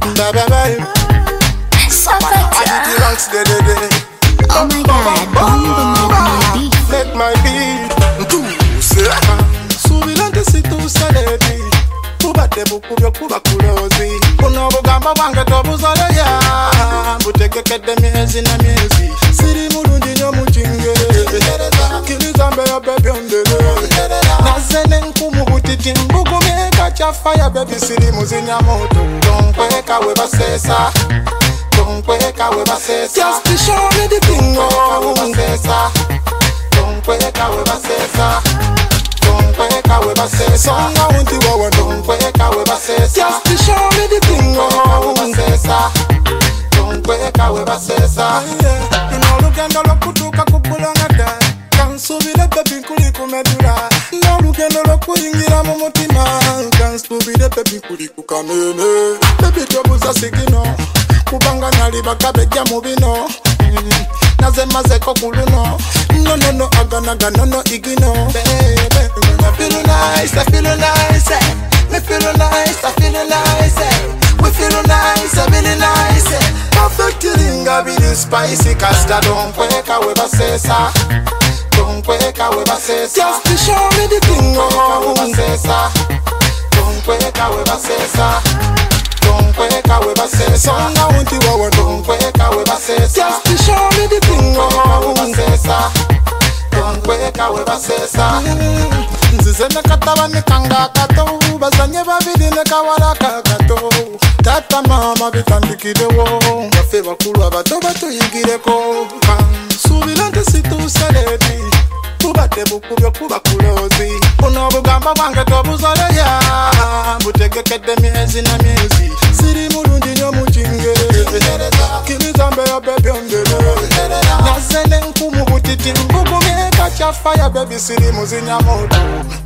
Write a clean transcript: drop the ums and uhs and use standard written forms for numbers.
Bye. Oh my God, bomb make my beat. Subilante si tu saledi. Kubate bukubyo kuba kulozi. Kuno bugamba wange tobuzole ya. Butegeke de miezi na miezi. Siri murundi nyo muchinge. Kilizambe ya baby ondele. Nazene nkumu butiti mbugume kacha fire baby siri muzinya moto. Donkweka we basesa. Donkweka we basesa. Just to show me the thing oh. Donkweka we basesa. Donkweka we basesa. Songa unti wawa donkweka we basesa. Just to show me the thing oh. Donkweka we basesa. Inolugendo lokutuka kupulanga da. Kansubile baby kuli kumedura. Inolugendo lokuyingira mu mutima. Kansubile baby kuli kukamene. Baby tobuza sigino. Kubanga nali bakabejja mu bino. Naze maze ko kuluno. No aganaga no igino. Baby, I feel nice, I feel nice. Me feel nice, I feel nice. We feel nice, I feel nice. Perfect ringa be the spicy casta. Don't wake away basesa. Don't wake away basesa. Just to show me the thing oh. Don't wake away basesa. Don't wake away basesa. Songa unti wawa don't wake away basesa. Just to show me the thing oh. Don't wake away basesa. Nzize nekataba nekanga kato. Bazanye babidi nekawala kakato. Tata mama bitandikidewo. Bafe bakulu abato batuyigireko. Subilante si tu saledi. Kubate bukubyo kuba kulozi. Kuno bugamba wange tobuzole ya. Butegeke de miezi na miezi. Siri murundi nyo muchinge. Kilizambe ya baby ondele. Nazene nkumu butiti mbugume kacha fire baby siri muzinya moto.